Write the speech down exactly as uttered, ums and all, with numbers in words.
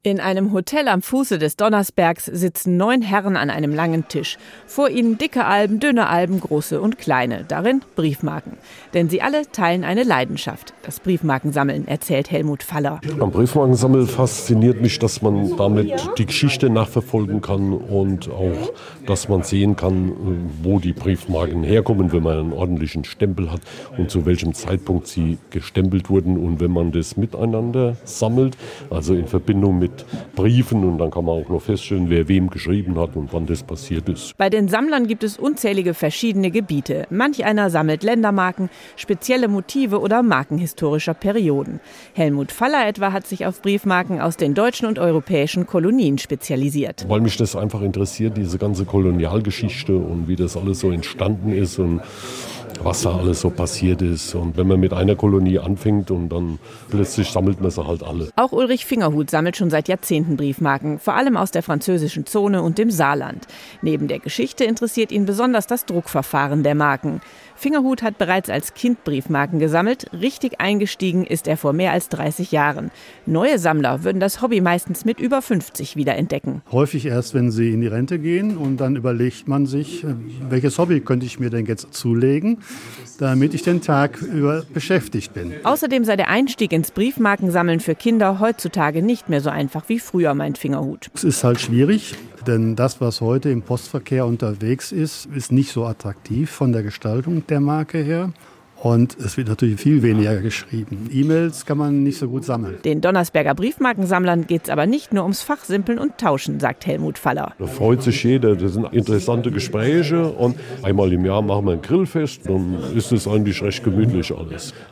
In einem Hotel am Fuße des Donnersbergs sitzen neun Herren an einem langen Tisch. Vor ihnen dicke Alben, dünne Alben, große und kleine. Darin Briefmarken. Denn sie alle teilen eine Leidenschaft. Das Briefmarkensammeln, erzählt Helmut Faller. Am Briefmarkensammeln fasziniert mich, dass man damit die Geschichte nachverfolgen kann und auch, dass man sehen kann, wo die Briefmarken herkommen, wenn man einen ordentlichen Stempel hat und zu welchem Zeitpunkt sie gestempelt wurden. Und wenn man das miteinander sammelt, also in Verbindung mit Briefen, und dann kann man auch noch feststellen, wer wem geschrieben hat und wann das passiert ist. Bei den Sammlern gibt es unzählige verschiedene Gebiete. Manch einer sammelt Ländermarken, spezielle Motive oder Marken historischer Perioden. Helmut Faller etwa hat sich auf Briefmarken aus den deutschen und europäischen Kolonien spezialisiert. Weil mich das einfach interessiert, diese ganze Kolonialgeschichte und wie das alles so entstanden ist und was da alles so passiert ist. Und wenn man mit einer Kolonie anfängt und dann plötzlich sammelt man sie halt alle. Auch Ulrich Fingerhut sammelt schon seit Jahrzehnten Briefmarken, vor allem aus der französischen Zone und dem Saarland. Neben der Geschichte interessiert ihn besonders das Druckverfahren der Marken. Fingerhut hat bereits als Kind Briefmarken gesammelt. Richtig eingestiegen ist er vor mehr als dreißig Jahren. Neue Sammler würden das Hobby meistens mit über fünfzig wiederentdecken. Häufig erst, wenn sie in die Rente gehen, und dann überlegt man sich, welches Hobby könnte ich mir denn jetzt zulegen, damit ich den Tag über beschäftigt bin. Außerdem sei der Einstieg ins Briefmarkensammeln für Kinder heutzutage nicht mehr so einfach wie früher, meint Fingerhut. Es ist halt schwierig, denn das, was heute im Postverkehr unterwegs ist, ist nicht so attraktiv von der Gestaltung der Marke her. Und es wird natürlich viel weniger geschrieben. E-Mails kann man nicht so gut sammeln. Den Donnersberger Briefmarkensammlern geht es aber nicht nur ums Fachsimpeln und Tauschen, sagt Helmut Faller. Da freut sich jeder, das sind interessante Gespräche und einmal im Jahr machen wir ein Grillfest, dann ist es eigentlich recht gemütlich alles.